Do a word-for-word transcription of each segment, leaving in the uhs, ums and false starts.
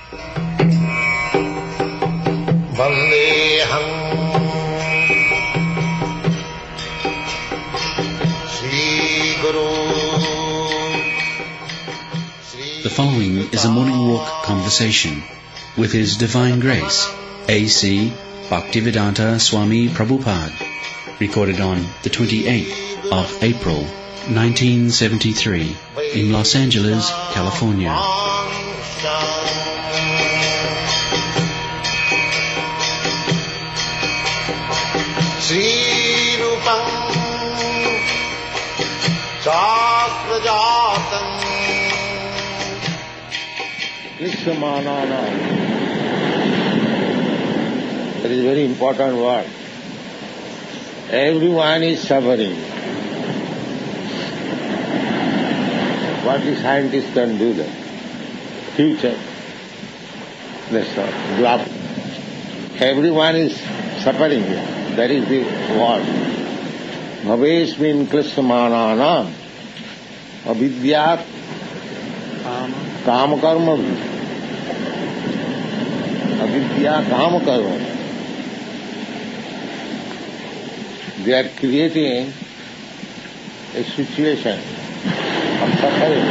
Vandeham Shri Guru. The following is a morning walk conversation with His Divine Grace, A C Bhaktivedanta Swami Prabhupada, recorded on the twenty-eighth of April, nineteen seventy-three, in Los Angeles, California. Sri Rupam Chakrajatam Krishnamanana. That is a very important word. Everyone is suffering. What the scientists can do then? Future. That's all. Bluff. Everyone is suffering here. That is the word. Bhavesmin Krishnamanana avidyat kamakarma. Avidya kamakarma. They are creating a situation of suffering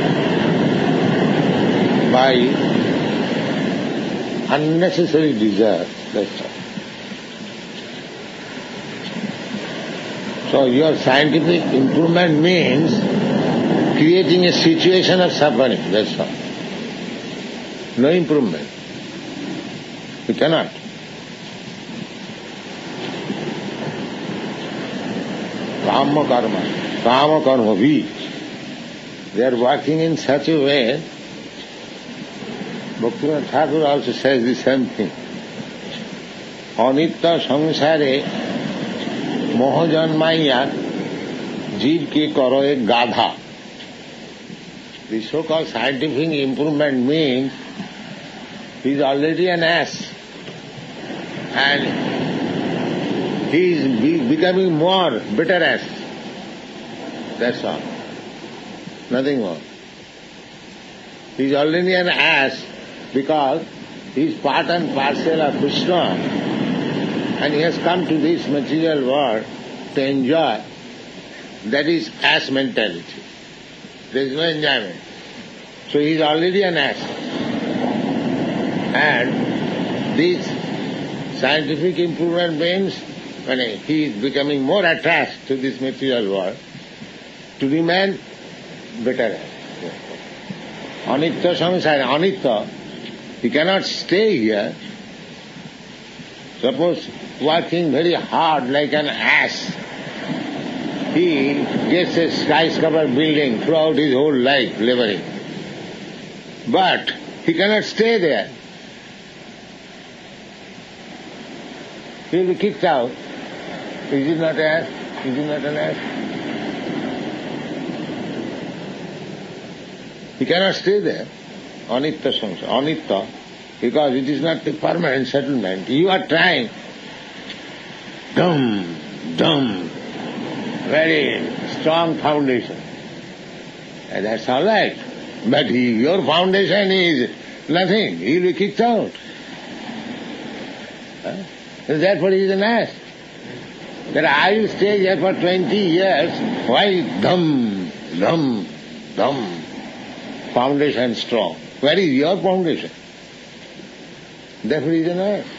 by unnecessary desire. That's all. So your scientific improvement means creating a situation of suffering. That's all. No improvement. You cannot. Kama karma, kama karma beach. They are working in such a way. Bhaktivinoda Thakur also says the same thing. Anitya samsare moha janmaiya jeev ke karo ek gadha. The so-called scientific improvement means he is already an ass and he is be- becoming more better ass. That's all. Nothing more. He is already an ass because he is part and parcel of Krishna and he has come to this material world to enjoy. That is ass mentality. There is no enjoyment. So he is already an ass. And this scientific improvement means when he is becoming more attached to this material world to remain better ass. Anitya samsara, anitya, he cannot stay here. Suppose working very hard like an ass, he gets a skyscraper building throughout his whole life, laboring. But he cannot stay there. He will be kicked out. Is he not an ass? Is he not an ass? He cannot stay there. Anitya samsara, anitya, because it is not a permanent settlement. You are trying. Dum, dum, very strong foundation. And that's all right. But he, your foundation is nothing. He will be kicked out. Huh? Therefore he is an ass. That I will stay here for twenty years. Why dum, dum, dum? Foundation strong. Where is your foundation? Therefore he is an ass.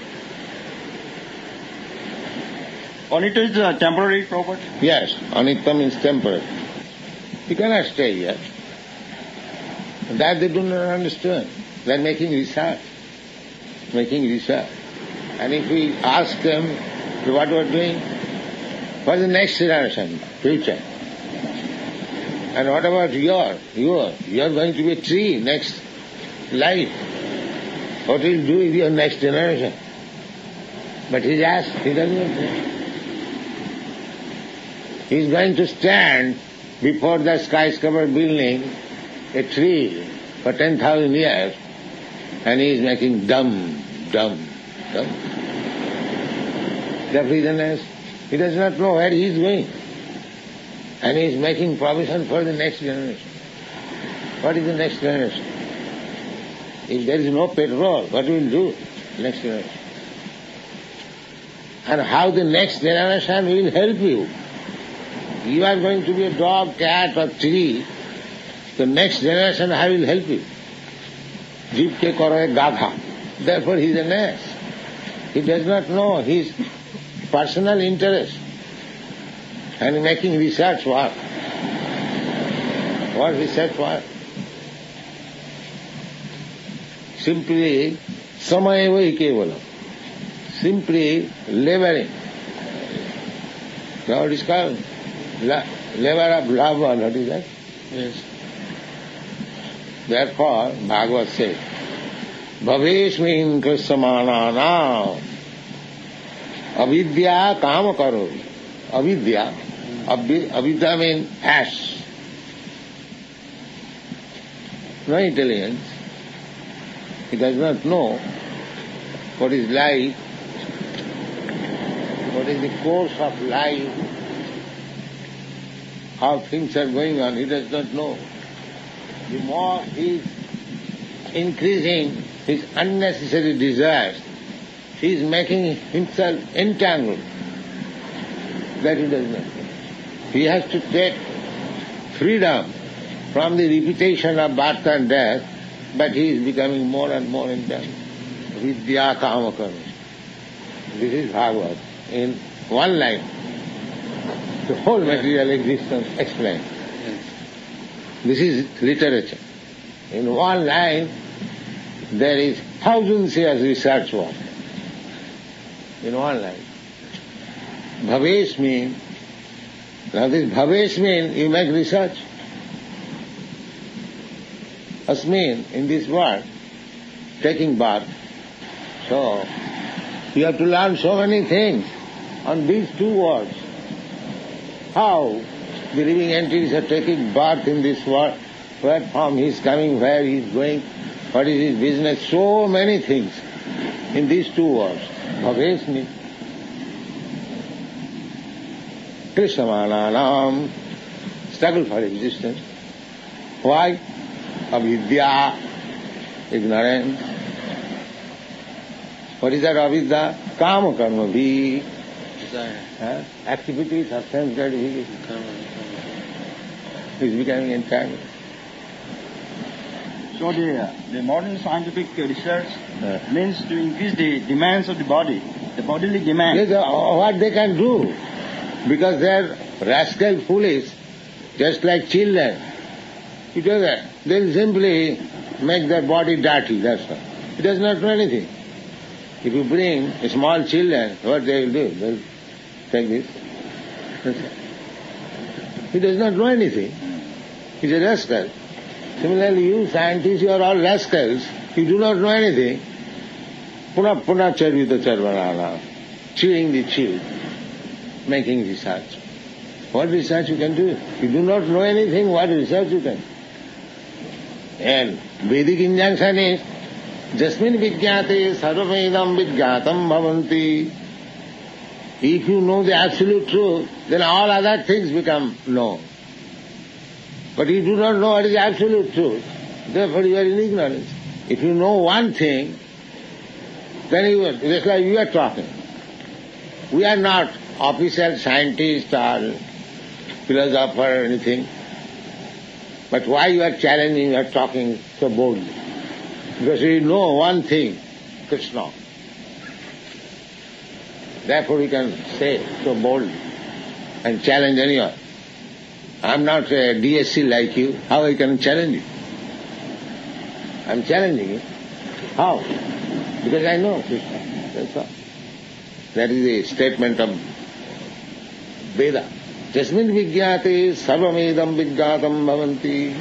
Anitya is a temporary property? Yes, anitya means temporary. You cannot stay here. That they do not understand. They are making research. Making research. And if we ask them what we are doing, for the next generation, future. And what about your, your, you are going to be a tree next life. What will you do with your next generation? But he asked, he doesn't know. He is going to stand before the skyscraper building, a tree, for ten thousand years, and he is making dumb, dumb, dumb. The reason he does not know where he is going. And he is making provision for the next generation. What is the next generation? If there is no petrol, what will you do next generation? And how the next generation will help you. You are going to be a dog, cat or tree. The next generation, how will help you? Jeev ke karo ek gadha. Therefore he is an ass. He does not know his personal interest and making research work. What research work? Simply samayeva hi kevalam. Simply laboring. Now it is called la- labor of love, or what is that? Yes. Therefore, Bhagavad says, Bhaveshmin krisamanana avidya kama karo. Avidya, avi- avidya means ash. No intelligence. He does not know what is life, what is the course of life, how things are going on. He does not know. The more he is increasing his unnecessary desires, he is making himself entangled. That he does not know. He has to take freedom from the repetition of birth and death, but he is becoming more and more entangled. Vidya kama karma. This is Bhagavad. In one line, the whole material existence explained. This is literature. In one line, there is thousands years research work. In one line. Bhavesh means, now this Bhavesh means you make research. Asmin, in this word, taking birth. So, you have to learn so many things on these two words. How the living entities are taking birth in this world, where from he is coming, where he is going, what is his business, so many things in these two words. Bhavesmi. Krishamananam, struggle for existence. Why? Avidya, ignorance. What is that avidya? Kama karma bhi. Huh? Activities of sense gratification. Is becoming entangled. So the, the modern scientific research Uh. means to increase the demands of the body, the bodily demand. Yes, uh, what they can do, because they are rascal foolish, just like children. You do that. They simply make their body dirty, that's all. He does not know anything. If you bring small children, what they will do? They will take this. That's all. He does not know anything. He's a rascal. Similarly, you scientists, you are all rascals. You do not know anything. Puna puna charvita charvanana. Chewing the chew. Making research. What research you can do? You do not know anything, what research you can? And Vedic injunction is, Jasmin vijñāte sarvamedam vijñātam bhavanti. If you know the absolute truth, then all other things become known. But you do not know what is absolute truth. Therefore you are in ignorance. If you know one thing, then you are, just like we are talking. We are not official scientists or philosopher or anything. But why you are challenging, you are talking so boldly? Because you know one thing, Krishna. Therefore we can say so boldly and challenge anyone. I am not a D S C like you. How I can challenge you? I am challenging you. How? Because I know Krishna. That's all. That is the statement of Veda. Jasmin vijñāte sarvamedam vijñātam bhavanti.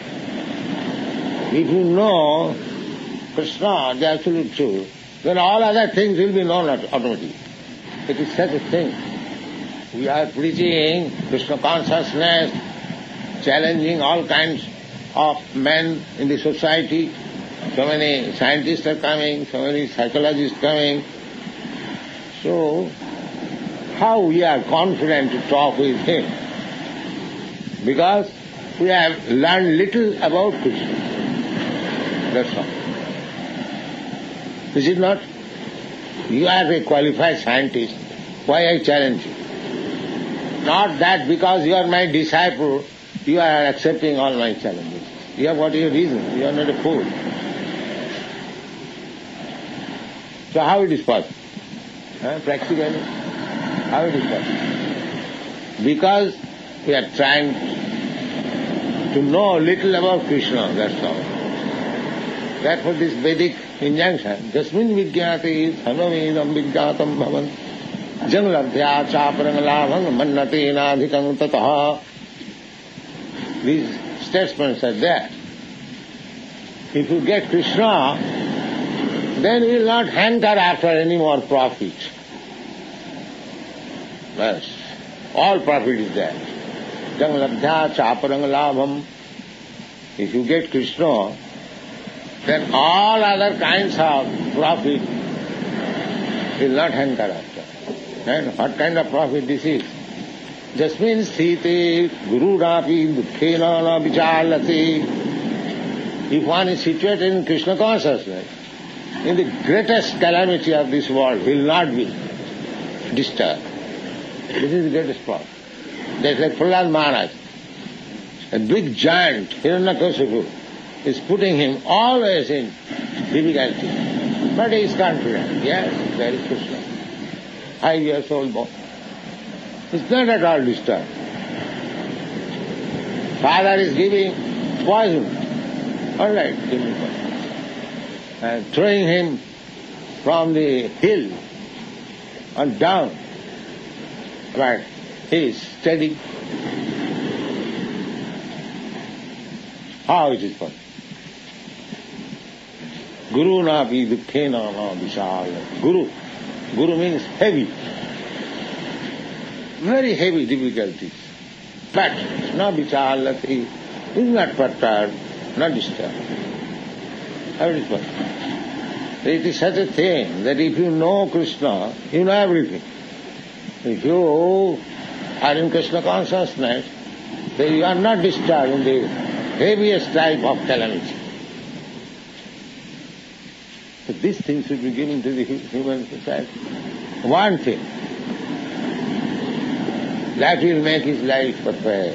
If you know Krishna, the absolute truth, then all other things will be known automatically. It is such a thing. We are preaching Krishna consciousness, challenging all kinds of men in the society. So many scientists are coming, so many psychologists coming. So, how we are confident to talk with him? Because we have learned little about Krishna. That's all. Is it not? You are a qualified scientist. Why I challenge you? Not that because you are my disciple, you are accepting all my challenges. You have what your reason. You are not a fool. So how it is possible? Huh? Practically, how it is possible? Because we are trying to know a little about Krishna, that's all. Therefore this Vedic injunction, Jasmin Vijnati Thanamidam Vijnatam Bhavan Janglabhya Chaparangalavang Mannatenadhikam Tataha. These statements are there. If you get Krishna, then you will not hanker after any more profit. Yes, all profit is there. Janglabhya Chaparangalavang. If you get Krishna, then all other kinds of profit will not hanker after. And what kind of profit this is? Jasmin sthite gurunapi dukkhena na vichalati. If one is situated in Krishna consciousness, in the greatest calamity of this world, he will not be disturbed. This is the greatest problem. That's like Prahlad Maharaj, a big giant, Hiranyakashipu, is putting him always in difficulty. But he is confident. Yes, there is Krishna. Five years old boy. It's not at all disturbed. Father is giving poison. All right, give me poison. And throwing him from the hill and down. But he is steady. How it is possible? Guru na pi dukkhena na vishal. Guru. Guru means heavy. Very heavy difficulties. But na vichalati is not perturbed, not disturbed. How it is possible? It is such a thing that if you know Krishna, you know everything. If you are in Krishna consciousness, then you are not disturbed in the heaviest type of calamity. So these things should be given to the human society. One thing, that will make his life perfect.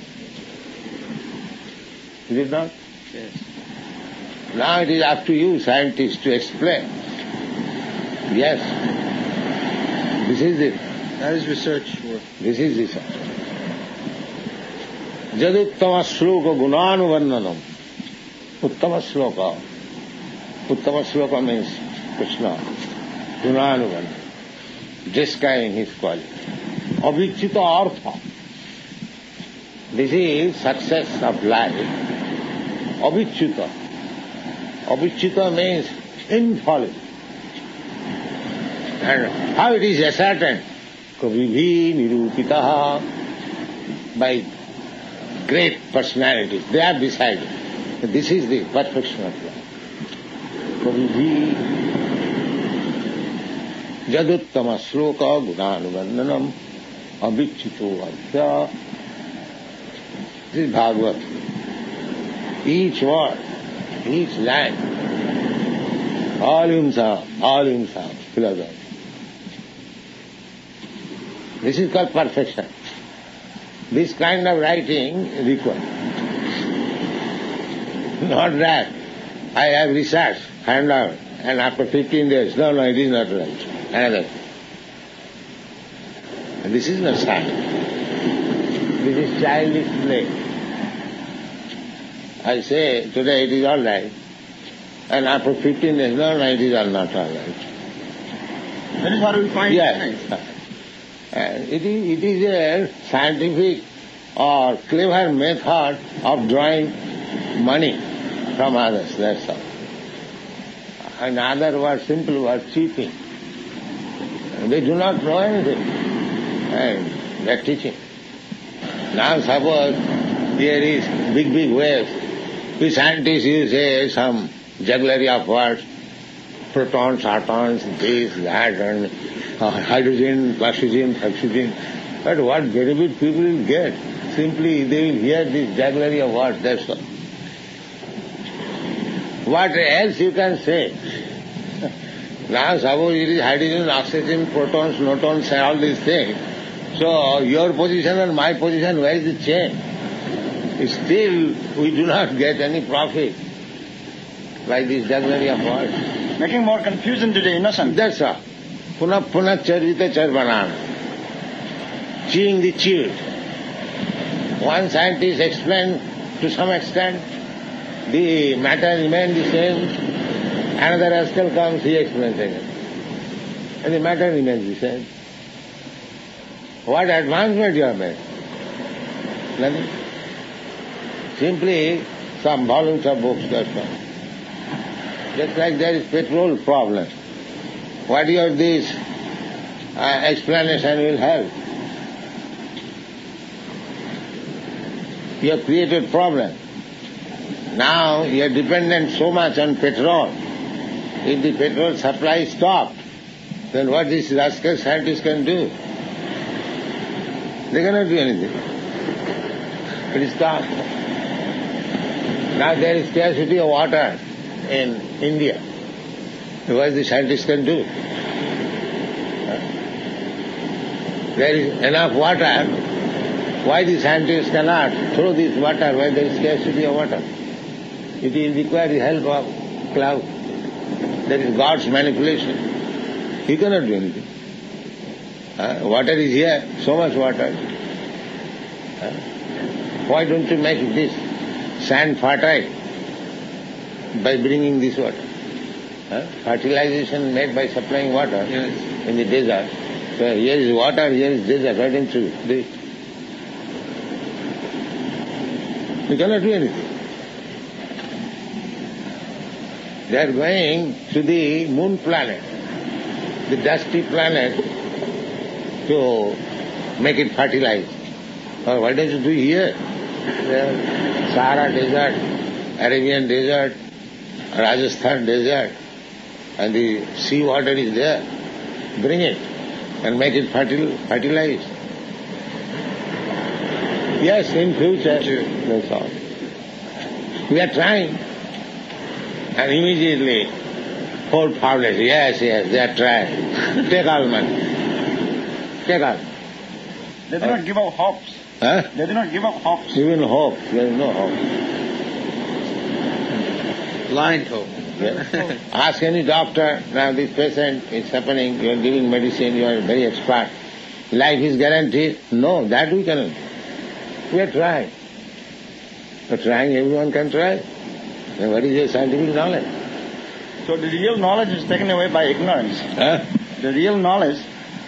Is it not? Yes. Now it is up to you, scientists, to explain. Yes. This is it. That is research work. This is research. Jaduttama shloka gunanuvarnanam. Uttama shloka. Uttama shloka means Krishna. Gunanuvarnanam. Describing his quality. Avichita artha. This is success of life. Avichita. Avichita means infallible. And how it is ascertained? Kavibhi nirupitaha. By great personalities. They have decided. This is the perfection of life. Kavibhi jaduttama shloka gunanuvarnanam avichito artha. This is Bhagavad. Each word, each line, volumes of, volumes of philosophy. This is called perfection. This kind of writing required. Not that I have researched, found out, and after fifteen days, no, no, it is not right. Another. And this is not science. This is childish play. I say, today it is all right, and after fifteen days, no, no, it is all not all right. That is what we find. Yes. And it is, it is a scientific or clever method of drawing money from others, that's all. In other words, simple word, cheating. They do not know anything, and they are teaching. Now suppose there is big, big waves. We scientists, you say some jugglery of words, protons, atoms, this, that, and uh, hydrogen, oxygen, oxygen. But what benefit people will get? Simply they will hear this jugglery of words, that's all. What else you can say? Now suppose it is hydrogen, oxygen, protons, neutrons and all these things. So your position and my position, where is the change? Still we do not get any profit by this dictionary of words. Making more confusion to the innocent. That's all. Puna puna charvita charvanana. Chewing the chewed. One scientist explained to some extent, the matter remains the same. Another rascal comes, he explains again. And the matter remains the same. What advancement you have made? Nothing. Simply some volumes of books, that's all. Just like there is petrol problem. What your this uh, explanation will help? You have created problem. Now you are dependent so much on petrol. If the petrol supply stopped, then what these rascal scientists can do? They cannot do anything. It is stopped. Now there is scarcity of water in India. What the scientists can do? There is enough water. Why the scientists cannot throw this water where there is scarcity of water? It will require the help of cloud. That is God's manipulation. He cannot do anything. Uh, water is here, so much water. Uh, why don't you make this sand fertile by bringing this water? Uh, fertilization made by supplying water yes. in the desert. So here is water, here is desert. Why don't you do it? You cannot do anything. They are going to the moon planet, the dusty planet, to make it fertilized. Or why don't you do here? There, Sahara desert, Arabian desert, Rajasthan desert, and the sea water is there. Bring it and make it fertil, fertilized. Yes, in future, that's all. We are trying. And immediately, whole public, yes, yes, they are trying. Take all money. Take all. They do not give up hopes. Huh? They do not give up hopes. Even hope, there is no hope. Blind hope. Yes. Ask any doctor, now this patient is happening, you are giving medicine, you are very expert. Life is guaranteed. No, that we cannot. We are trying. For trying, everyone can try. Then what is your scientific knowledge? So the real knowledge is taken away by ignorance. Huh? The real knowledge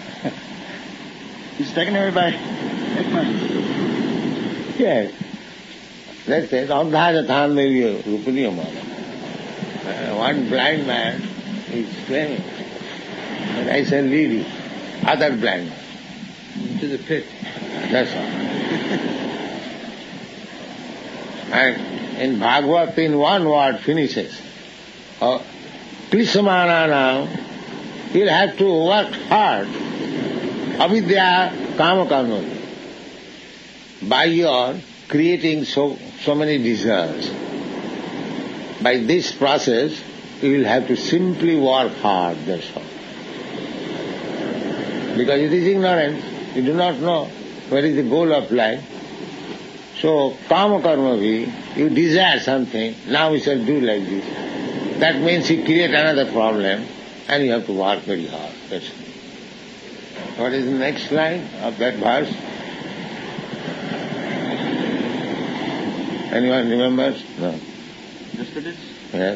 is taken away by ignorance. Yes. That's it. Andhajathan Devi Rupaniyamana. One blind man is claiming that I shall lead you, other blind man. To the pit. That's all. And in Bhagavad, in one word finishes. Uh, Krishamana now, you'll have to work hard. Avidya kama karma. By your creating so, so many desires. By this process, you will have to simply work hard, that's all. Because it is ignorance. You do not know what is the goal of life. So, kama karma bhi, you desire something, now we shall do like this. That means you create another problem and you have to work very hard. That's it. What is the next line of that verse? Anyone remembers? No. Just it is. Yes.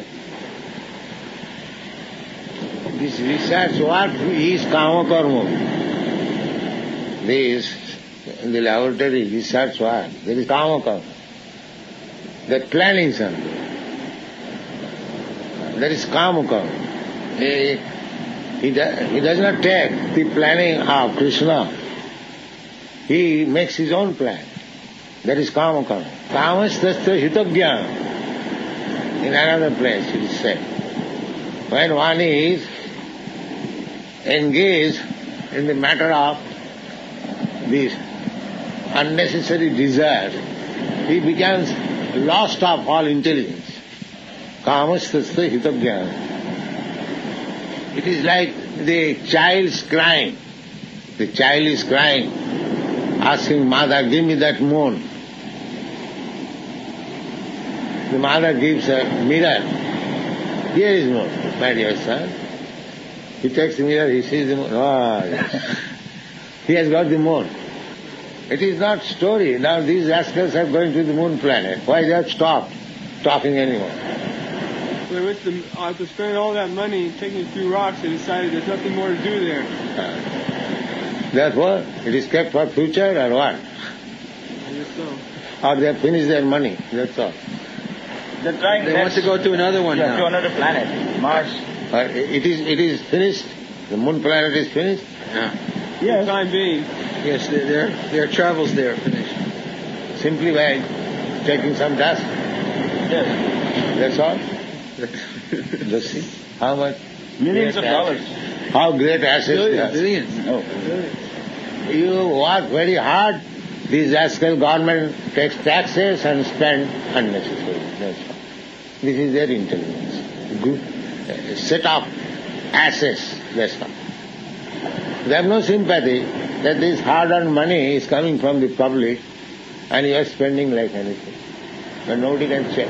This research work is kama karma. This, in the laboratory, research work, there is kama karma. They are planning something. There is kama karma. He, he, does, he does not take the planning of Krishna. He makes his own plan. That is kama karma. Kamastasya hitagyan. In another place it is said. When one is engaged in the matter of this unnecessary desire, he becomes lost of all intelligence. Kamastasya hitagyan. It is like the child's crying. The child is crying, asking mother, give me that moon. The mother gives a mirror. Here is moon, my dear son. He takes the mirror, he sees the moon. Ah, yes. He has got the moon. It is not story. Now these rascals are going to the moon planet. Why they have stopped talking anymore? But with the, after spending all that money and taking a few rocks, they decided there's nothing more to do there. Uh, therefore, it is kept for future or what? I guess so. Or they have finished their money, that's all. They're trying They want next to go to another one yeah, now. to another planet, Mars. Uh, it is it is finished. The moon planet is finished. Yeah. For the time being. Yes, their, their, their travels there are finished. Simply by taking some dust. Yes. That's all. Let's see. How much? Millions of great dollars. assets. How great assets they are. Billions. Oh. You work very hard. This rascal government takes taxes and spend unnecessarily. That's all. This is their intelligence. Good. Uh, set of assets. That's all. They have no sympathy that this hard-earned money is coming from the public and you are spending like anything. But nobody can check.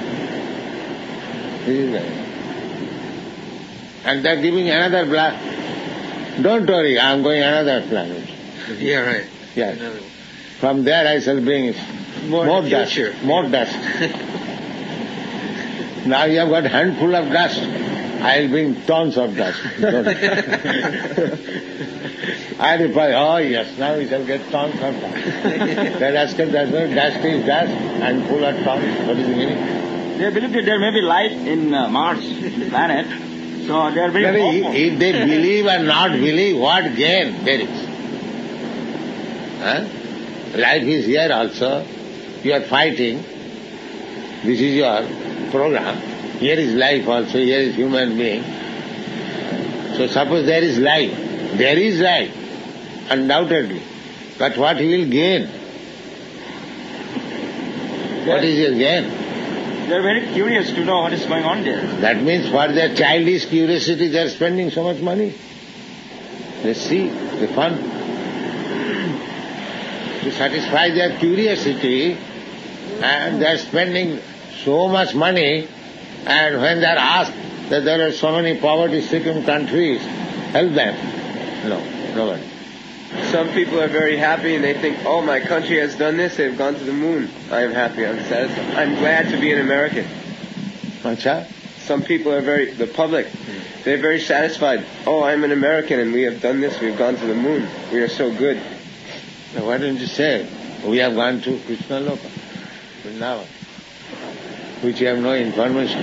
This is it. And they are giving another black. Don't worry, I am going another planet. Yeah, right. Yeah. Another one. From there I shall bring More, more in the dust. future. More dust. Now you have got handful of dust. I will bring tons of dust. I reply, oh yes, now we shall get tons of dust. The rascal does not, dust is dust, and full of tons. What is the meaning? They believe that there may be life in uh, Mars, the planet. So they are very If, hopeful. if they believe or not believe, what gain there is? Huh? Life is here also. You are fighting. This is your program. Here is life also. Here is human being. So suppose there is life. There is life, undoubtedly. But what he will gain? What is your gain? They are very curious to know what is going on there. That means for their childish curiosity they are spending so much money. They see the fun. To satisfy their curiosity, and they are spending so much money, and when they are asked that there are so many poverty-stricken countries, help them. No, no one. Some people are very happy and they think, oh, my country has done this, they've gone to the moon. I am happy, I'm satisfied. I'm glad to be an American. Acha? Some people are very, the public, they're very satisfied. Oh, I'm an American and we have done this, we've gone to the moon. We are so good. Now why don't you say, we have gone to Krishna Loka, Vrindavan, which you have no information.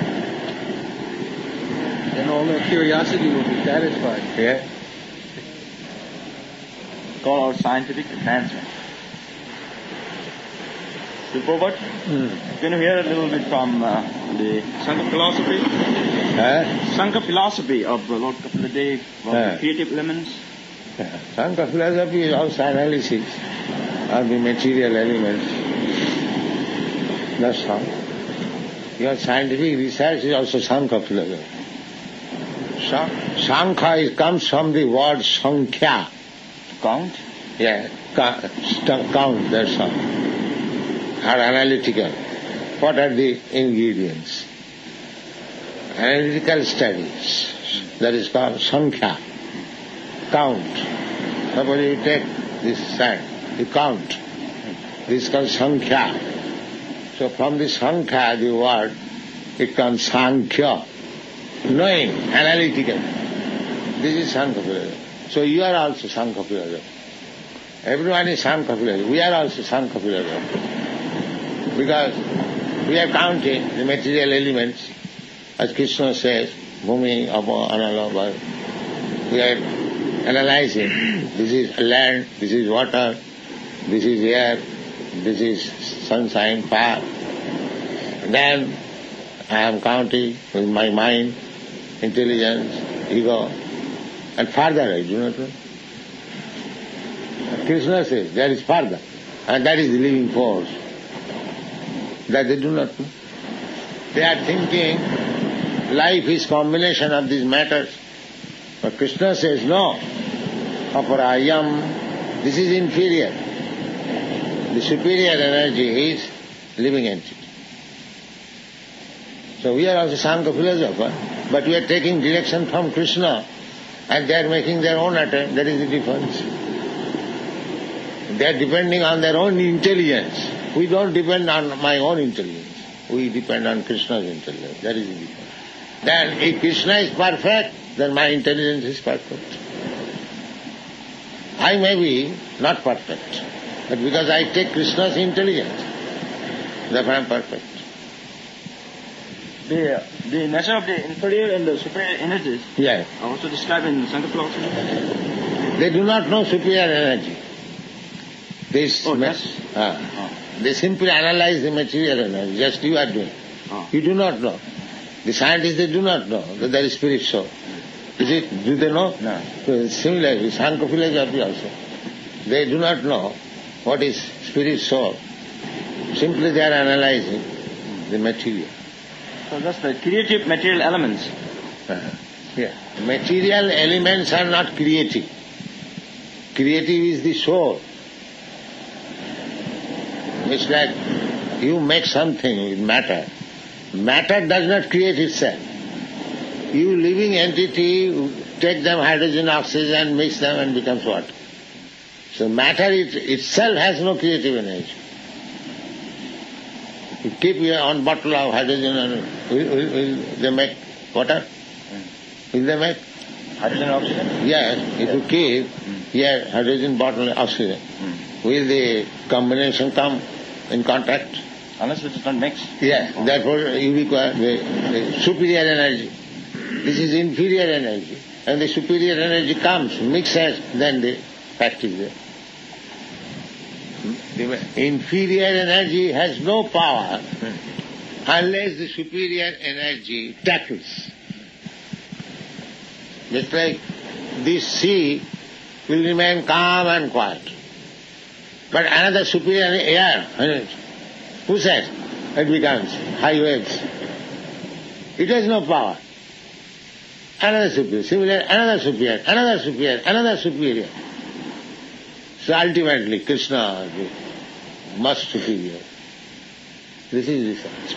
Then all their curiosity will be satisfied. Yeah? Call our scientific advancement. So, Prabhupada, Hmm. can you hear a little bit from uh, the Sankhya philosophy? Huh? Sankhya philosophy of uh, Lord Kapila Dev, of Yeah. the creative elements. Sankhya philosophy is also analysis of the material elements. That's all. Your scientific research is also Sankhya philosophy. Sa- Sankhya is, comes from the word Sankhya. Count. Yeah, ca- st- count, that's all. Or analytical. What are the ingredients? Analytical studies. That is called Sankhya. Count. Suppose you take this sand, you count. This is called Sankhya. So from the Sankhya, the word, it comes Sankhya. Knowing, analytical. This is Sankhya philosophy. So you are also Sankhya philosophy. Everyone is Sankhya philosophy. We are also Sankhya philosophy. Because we are counting the material elements, as Krishna says, Bhumi, Apo, Anala, we are analyzing. This is land, this is water, this is air, this is sunshine, fire. Then I am counting with my mind, intelligence, ego, and further I do not know. Krishna says there is further, and that is the living force. That they do not know. They are thinking life is combination of these matters, But Krishna says, no, aparayam, this is inferior. The superior energy is living entity. So we are also Sankhya philosopher, but we are taking direction from Krishna and they are making their own attempt. That is the difference. They are depending on their own intelligence. We don't depend on my own intelligence. We depend on Krishna's intelligence. That is the difference. Then if Krishna is perfect, then my intelligence is perfect. I may be not perfect, but because I take Krishna's intelligence, therefore I am perfect. The, uh, the nature of the inferior and the superior energies Yes. are also described in Sankhya philosophy. They do not know superior energy. This Oh, ma- yes. ah. Oh. They simply analyze the material energy, just you are doing. Oh. You do not know. The scientists, they do not know that there is spirit soul. Is it? Do they know? No. So similarly, Sankhya philosophy also. They do not know what is spirit soul. Simply they are analyzing the material. So that's the creative material elements. Uh-huh. Yeah. Material elements are not creative. Creative is the soul. It's like you make something with matter. Matter does not create itself. You living entity take them hydrogen, oxygen, mix them and becomes water. So matter it, itself has no creative energy. You keep your own bottle of hydrogen and will, will, will they make water? Will they make? Hydrogen and oxygen? Yes, if you keep here hydrogen bottle and oxygen, will the combination come in contact? Unless it is not mixed. Yeah, therefore you require the, the superior energy. This is inferior energy. And the superior energy comes, mixes, then the fact is there. The inferior energy has no power unless the superior energy tackles. Just like this sea will remain calm and quiet. But another superior air pushes, it becomes high waves. It has no power. Another superior, similar, another superior, another superior, another superior. So ultimately Krishna is much superior. This is research.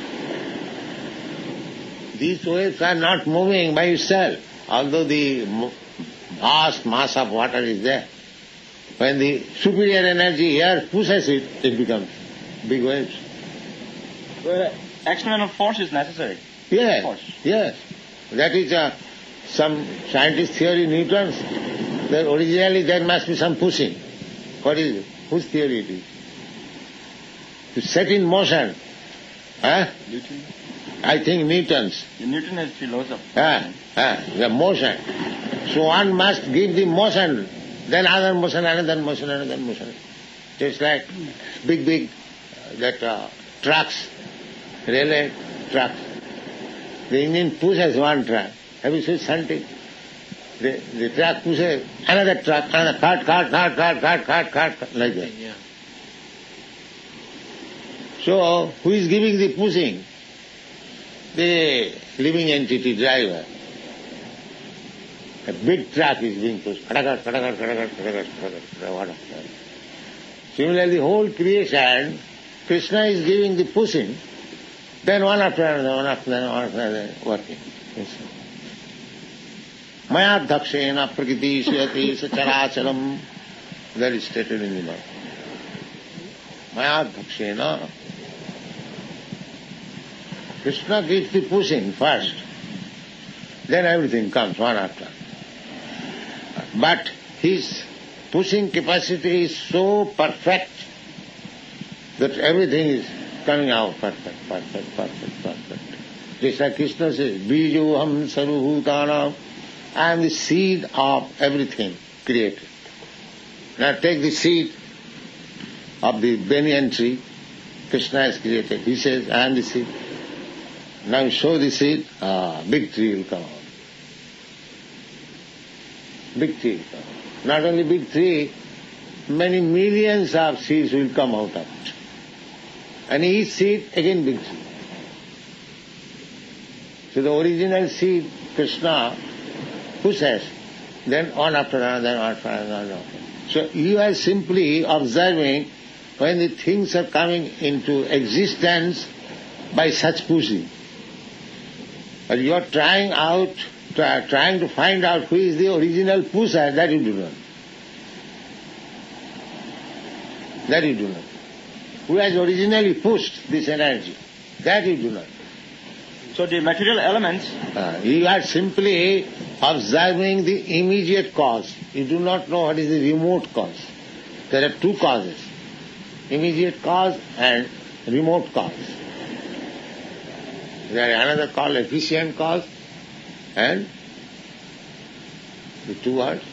These waves are not moving by itself, although the vast mass of water is there. When the superior energy here pushes it, it becomes big waves. Well, external force is necessary. Yes, Force. yes. That is uh, some scientist theory, Newton's. That originally there must be some pushing. What is it? Whose theory it is? To set in motion. Huh? Newton. I think Newton's. Newton is philosopher. Ah, ah, the motion. So one must give the motion, then other motion, another motion, another motion. Just like big, big, uh, that uh, trucks, railway trucks. The engine pushes one truck. Have you seen something? The, the truck pushes another truck, another cart, cart, cart, cart, cart, cart, cart, cart, like that. Yeah. So, who is giving the pushing? The living entity driver. A big truck is being pushed. Similarly, the whole creation, Krishna is giving the pushing, then one after another, one after another, one after another, working. Maya dhakshena prakriti suyati sacharacharam. That is stated in the Bhagavad. Maya dhakshena. Krishna gives the pushing first, then everything comes one after. But his pushing capacity is so perfect that everything is coming out perfect, perfect, perfect, perfect. Just like Krishna says, Bijoham sarvabhutanam, I am the seed of everything created. Now take the seed of the banyan tree, Krishna has created. He says, I am the seed. Now you sow the seed, ah, big tree will come out. Big tree will come out. Not only big tree, many millions of seeds will come out of it. And each seed, again big tree. So the original seed, Krishna, pushes, then one after another, one after another. So you are simply observing when the things are coming into existence by such pushing. But you are trying out, try, trying to find out who is the original pusher, that you do not. That you do not. Who has originally pushed this energy, that you do not. So the material elements... Uh, you are simply observing the immediate cause. You do not know what is the remote cause. There are two causes. Immediate cause and remote cause. There is another called efficient cause and the two words.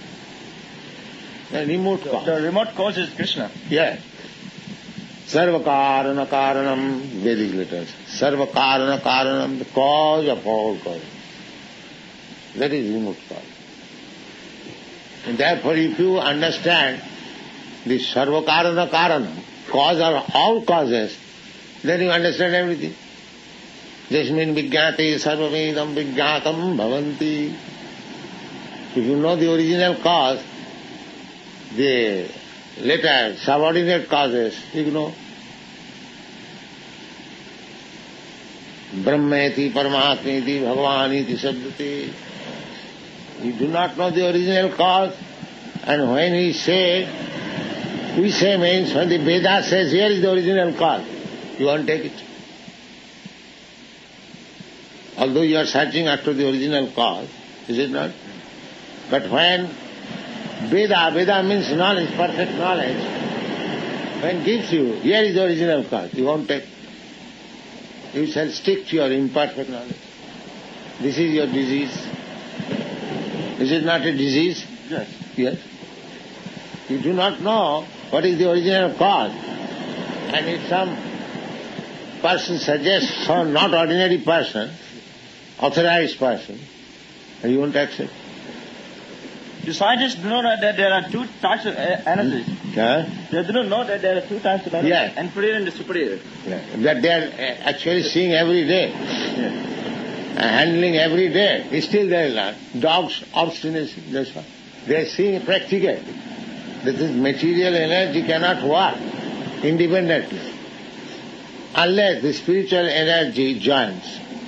The remote cause. The remote cause is Krishna. Yes. Sarva karana karanam, Vedic letters. Sarva karana karanam, the cause of all causes. That is remote cause. And therefore, if you understand the sarva karana karanam, cause of all causes, then you understand everything. Jasmin vijñāti sarvavedam vijñātam bhavanti. If you know the original cause, the later subordinate causes, you know. Brahmeti, Paramatmeti, Bhagavaniti, Sabdati. You do not know the original cause, and when we say, we say means when the Veda says here is the original cause, you won't take it. Although you are searching after the original cause, is it not? But when Veda, Veda means knowledge, perfect knowledge, when it gives you, here is the original cause, you won't take. You shall stick to your imperfect knowledge. This is your disease. Is it not a disease? Yes. Yes. You do not know what is the original cause. And if some person suggests some not ordinary person, authorized person, you won't accept. The scientists do not know that there are two types of energies. Huh? They do not know that there are two types of energies, Yeah. inferior and superior. Yeah. That they are actually seeing every day, Yeah. handling every day. Still they are not. Dogs, obstinacy, that's what. They are seeing practically that this material energy cannot work independently unless the spiritual energy joins.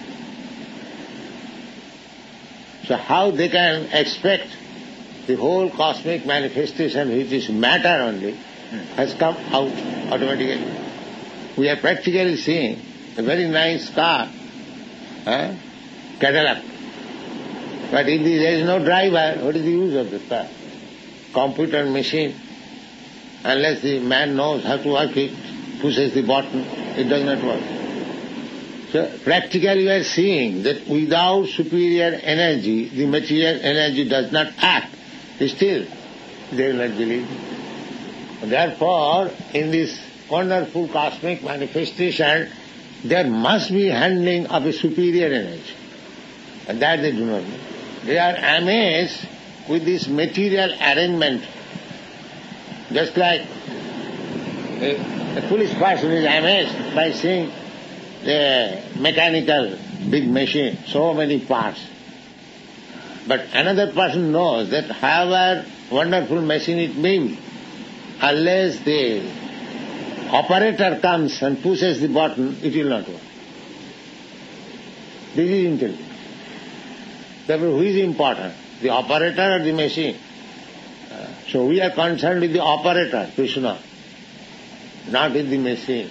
So how they can expect the whole cosmic manifestation, which is matter only, has come out automatically. We are practically seeing a very nice car, huh? Cadillac. But if there is no driver, what is the use of the car? Computer machine. Unless the man knows how to work it, pushes the button, it does not work. So practically we are seeing that without superior energy, the material energy does not act. Still, they will not believe. Therefore, in this wonderful cosmic manifestation, there must be handling of a superior energy. And that they do not know. They are amazed with this material arrangement. Just like a, a foolish person is amazed by seeing a mechanical big machine, so many parts. But another person knows that however wonderful machine it may be, unless the operator comes and pushes the button, it will not work. This is intelligence. Therefore, who is important? The operator or the machine? Uh, so we are concerned with the operator, Krishna, not with the machine.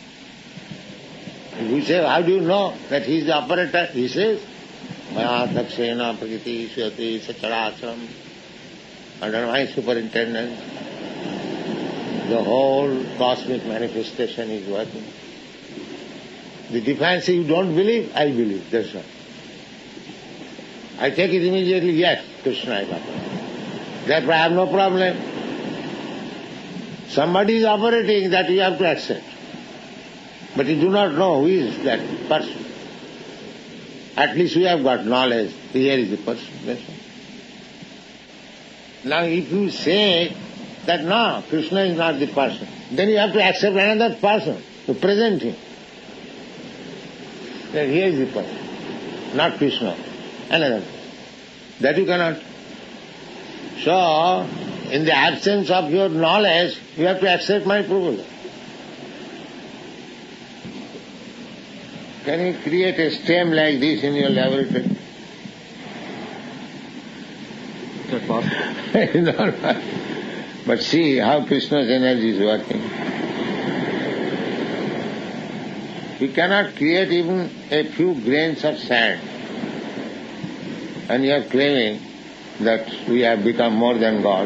We say, how do you know that he is the operator? He says, Maya Dakshena Pragiti Swati Sacharacharam, under my superintendence, the whole cosmic manifestation is working. The difference is you don't believe, I believe, that's all. I take it immediately, yes, Krishna is operating. Therefore I have no problem. Somebody is operating, that you have to accept. But you do not know who is that person. At least we have got knowledge. Here is the person. That's all. Now if you say that no, Krishna is not the person, then you have to accept another person to present him. That here is the person, not Krishna, another person. That you cannot. So, in the absence of your knowledge, you have to accept my proposal. Can you create a stem like this in your laboratory? Is that possible? No, but see how Krishna's energy is working. You cannot create even a few grains of sand, and you are claiming that we have become more than God.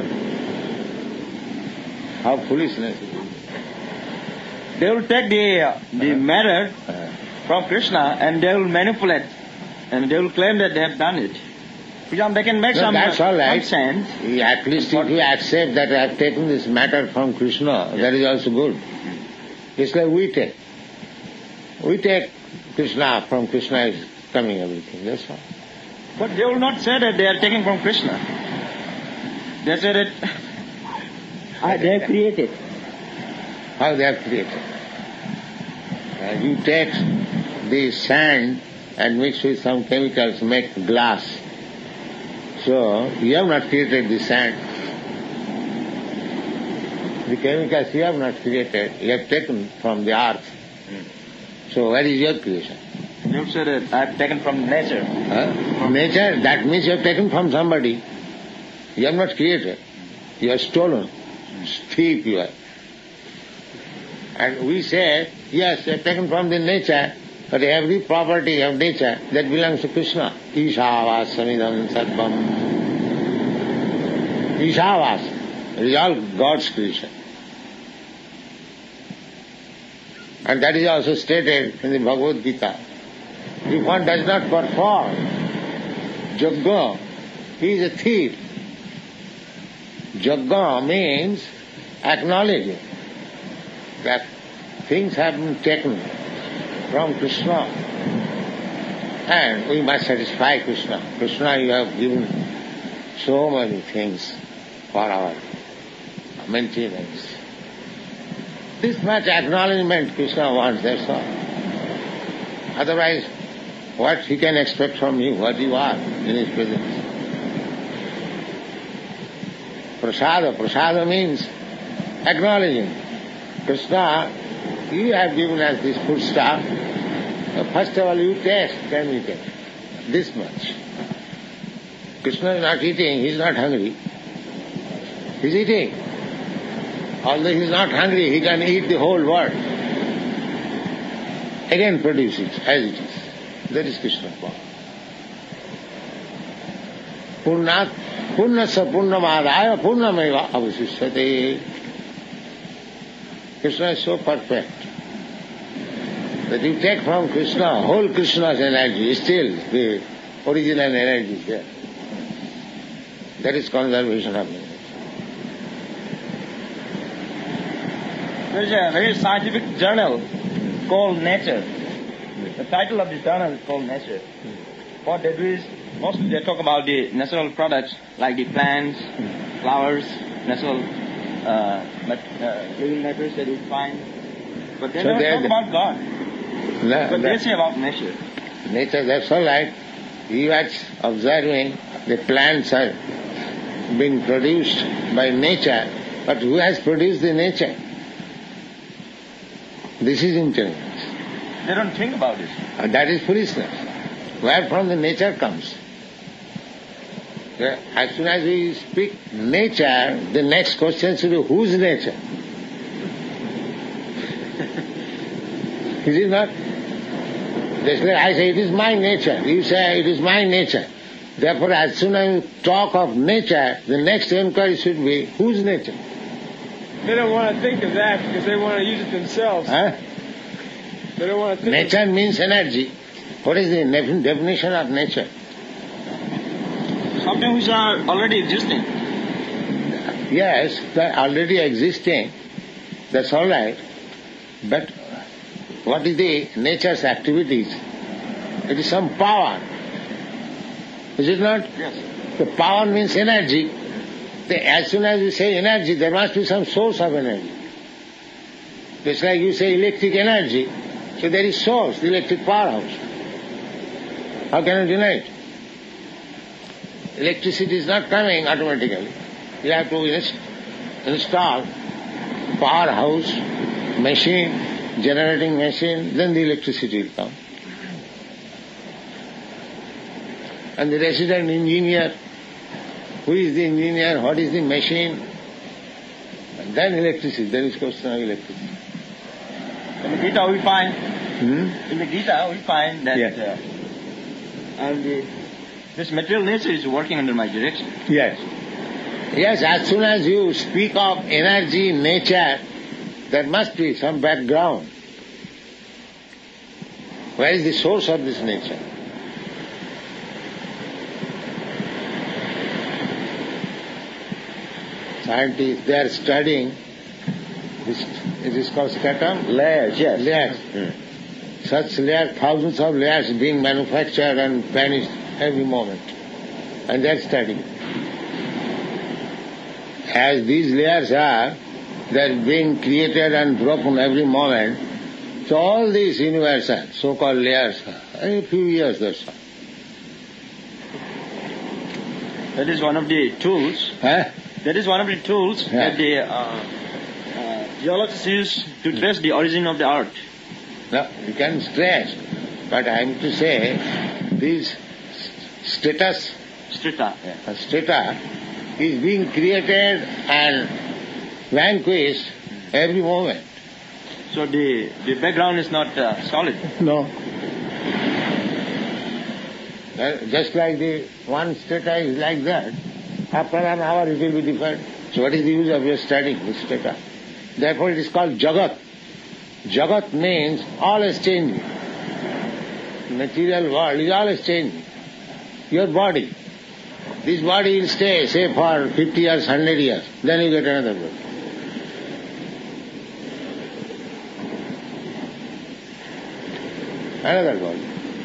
How foolishness it is. They will take the, uh, the Uh-huh. matter Uh, from Krishna and they will manipulate and they will claim that they have done it. For example, they can make No, some, that's all right. some sense. At least if you accept that I have taken this matter from Krishna, that is also good. It's like we take. We take Krishna, from Krishna is coming everything, that's all. But they will not say that they are taking from Krishna. They say that ah, they have created. How they have created. Uh, you take the sand and mix with some chemicals, make glass. So, you have not created the sand. The chemicals you have not created, you have taken from the earth. So, where is your creation? They will say that I have taken from nature. Huh? Nature, that means you have taken from somebody. You have not created. You have stolen. Thief you are. And we say, yes, you have taken from the nature, but every property of nature, that belongs to Krishna. Ishavas samidam sarvam. Ishavas. It is all God's creation. And that is also stated in the Bhagavad Gita. If one does not perform Yajna, he is a thief. Yajna means acknowledging that things have been taken from Krishna and we must satisfy Krishna. Krishna, you have given so many things for our maintenance. This much acknowledgement Krishna wants, that's all. Otherwise, what he can expect from you, what you are in his presence. Prasada, prasada means acknowledging. Krishna, you have given us this food stuff. First of all, you taste, can we taste? This much. Krishna is not eating, he is not hungry. He is eating. Although he is not hungry, he can eat the whole world. Again produce it as it is. That is Krishna's power. Purnat, Purnasa Purnamadaya Purnameva Avasishyate. Krishna is so perfect that you take from Krishna, whole Krishna's energy, still the original energy is there. That is conservation of energy. There is a very scientific journal called Nature. The title of the journal is called Nature. What they do is, mostly they talk about the natural products like the plants, flowers, natural uh, but, uh, living matters that you find. But they So don't they are talk the- about God. No, But they that- say about nature. nature, that's all right. You are observing the plants are being produced by nature, but who has produced the nature? This is intelligence. They don't think about it. And that is foolishness. Where from the nature comes? Yeah, as soon as we speak nature, the next question should be whose nature? Is it not? Just like I say, it is my nature. You say, it is my nature. Therefore, as soon as you talk of nature, the next inquiry should be, whose nature? They don't want to think of that because they want to use it themselves. Huh? They don't want to think Nature means energy. What is the ne- definition of nature? Something which are already existing. Yes, they're already existing. That's all right. But what is the nature's activities? It is some power. Is it not? Yes. The power means energy. The, as soon as you say energy, there must be some source of energy. Just like you say electric energy. So there is source, the electric powerhouse. How can you deny it? electricity is not coming automatically. You have to inst- install powerhouse, machine, generating machine, then the electricity will come. And the resident engineer, who is the engineer, what is the machine, and then electricity, there is question of electricity. In the Gita we find, Hmm? in the Gita we find that Yes. uh, and the, this material nature is working under my direction. Yes. Yes, as soon as you speak of energy, nature, there must be some background. Where is the source of this nature? Scientists, they are studying this, it is called stratum? Layers, yes. Layers. Such layers, thousands of layers being manufactured and vanished every moment. And they are studying. As these layers are, they are being created and broken every moment. So all these universal, so-called layers, are in a few years that's all. That is one of the tools. Huh? That is one of the tools Yeah. that the uh, uh, geologists use to trace the origin of the earth. No, you can stress, but I am to say, this status, Strata. Yeah. uh, strata, is being created and vanquished every moment. So the, the background is not uh, solid. No. Uh, Just like the one strata is like that, after an hour it will be different. So what is the use of your studying this strata? Therefore it is called Jagat. Jagat means all is changing. Material world is always changing. Your body. This body will stay, say, for fifty years, one hundred years. Then you get another body. Another body.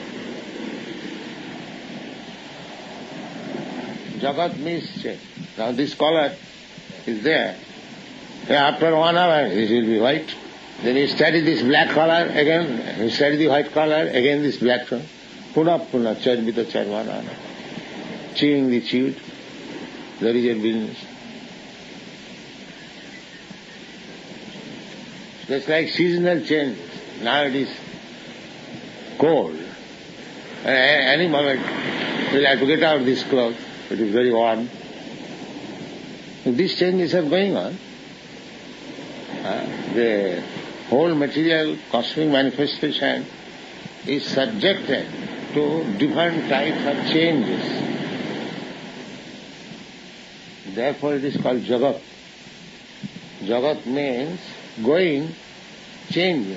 Jagat means change. Now this color is there. After one hour it will be white. Then you study this black color, again you study the white color, again this black color. Puna puna charvita charvana. Chewing the chewed. There is your business. Just like seasonal changes. Now it is cold. And any moment we'll have to get out this clothes. It is very warm. These changes are going on. Uh, the whole material cosmic manifestation is subjected to different types of changes. Therefore it is called Jagat. Jagat means going, changing.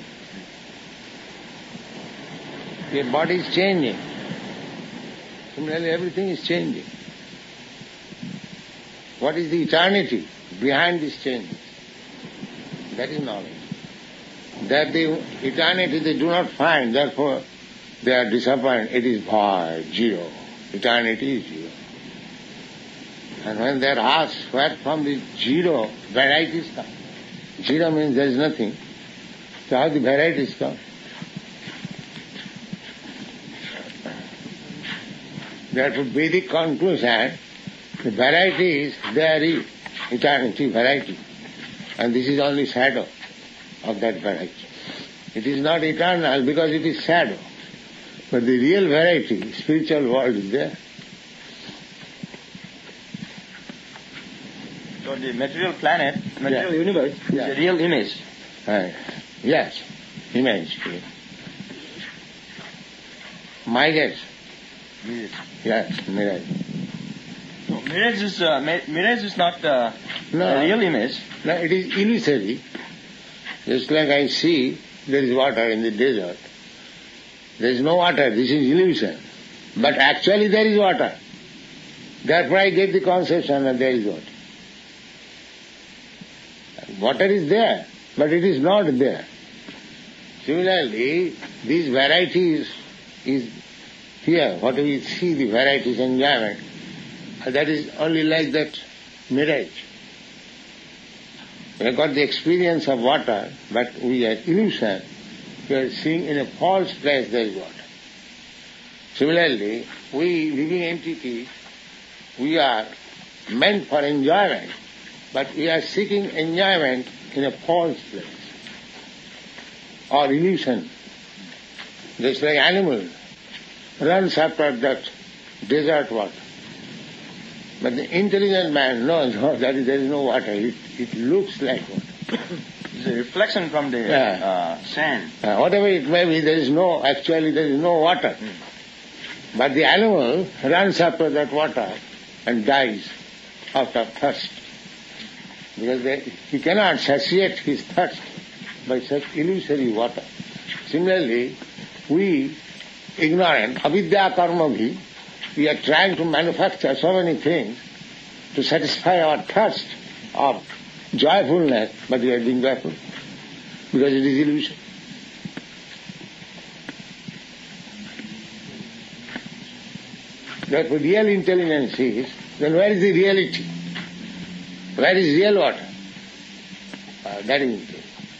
Your body is changing. Similarly everything is changing. What is the eternity behind these changes? That is knowledge. That the eternity they do not find, therefore they are disappointed. It is void, zero. Eternity is zero. And when they are asked where from the zero varieties come, zero means there is nothing. So how the varieties come? Therefore Vedic conclusion, the varieties, there is eternity, variety. And this is only shadow of that variety. It is not eternal because it is shadow. But the real variety, spiritual world is there. So the material planet, material Yeah. universe Yeah. is a real image. Right. Yes, image. Mirage. Yes, mirage. So mirage is uh, mi- mirage is not uh, No. a real image. No, it is illusory. Just like I see there is water in the desert. There is no water, this is illusion. But actually there is water. Therefore I get the conception that there is water. Water is there, but it is not there. Similarly, these varieties is here. What we see, the varieties enjoyment, that is only like that mirage. We have got the experience of water, but we are illusion. We are seeing in a false place there is water. Similarly, we living entities, we are meant for enjoyment, but we are seeking enjoyment in a false place or illusion. Just like animal runs after that desert water. But the intelligent man knows no, that is, there is no water. It, it looks like water. It's a reflection from the Yeah. uh, sand. Uh, whatever it may be, there is no, actually there is no water. Mm. But the animal runs after that water and dies out of thirst. Because they, he cannot satiate his thirst by such illusory water. Similarly, we, ignorant, avidya karma bhi, we are trying to manufacture so many things to satisfy our thirst of joyfulness, but we are being joyful because it is illusion. Therefore, real intelligence is, then where is the reality? Where is real water? Uh, that is intelligence.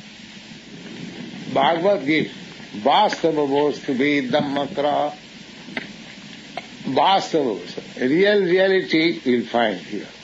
Bhagavad gives Vastava Vostu Vedammakra. Vastava Vostu. Real reality you will find here.